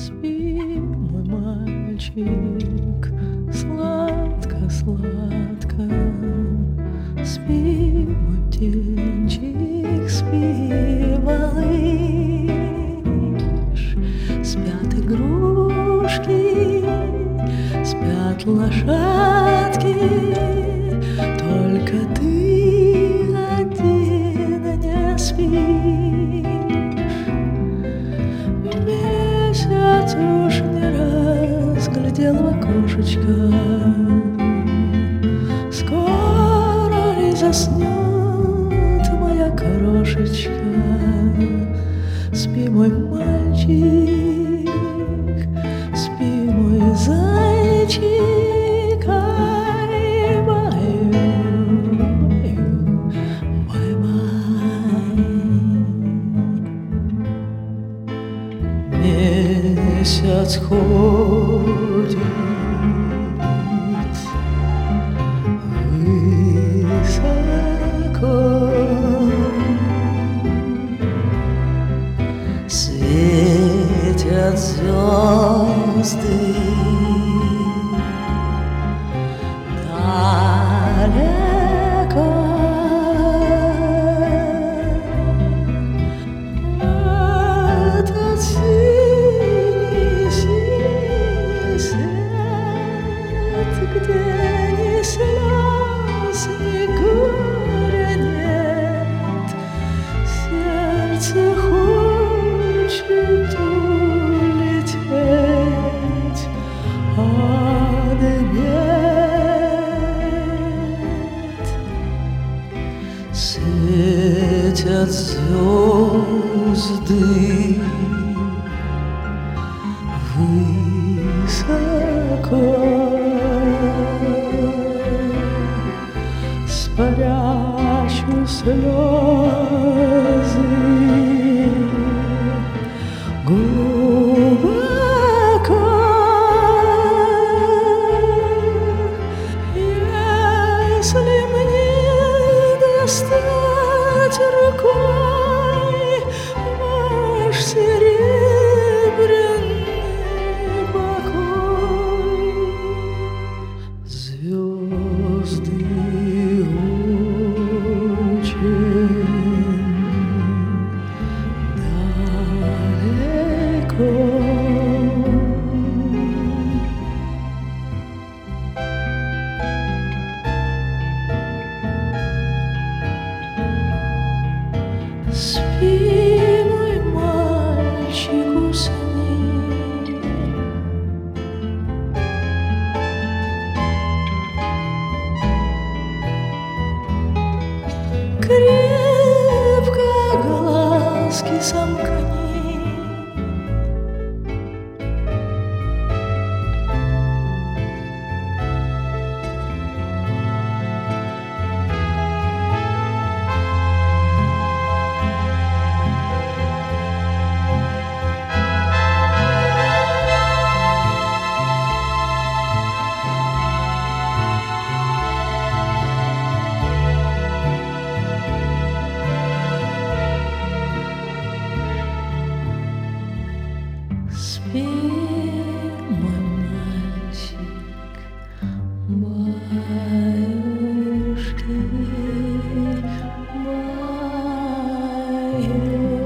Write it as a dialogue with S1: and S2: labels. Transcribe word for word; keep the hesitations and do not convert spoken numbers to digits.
S1: Спи, мой мальчик, сладко-сладко. Спи, мой птенчик, спи, малыш. Спят игрушки, спят лошадки, только ты один не спишь. Месяц уж не раз глядел в окошечко, скоро ли заснет моя крошечка? Спи, мой мальчик, спи, мой зайчик, ай, баю, баю, бай-бай. Месяц ходит высоко, светят звезды далеко. Этот синий, синий свет, где ни слез, ни горя нет, сердце хочет улететь, а нет. Светят звезды высоко, спрячу слезы глубоко. Если мне достать рукой ваш серебряный покой, звезды очень далеко. Спи, мой мальчик, усни. Крепко глазки сомкни. Спи, мой мальчик, баюшки, баю.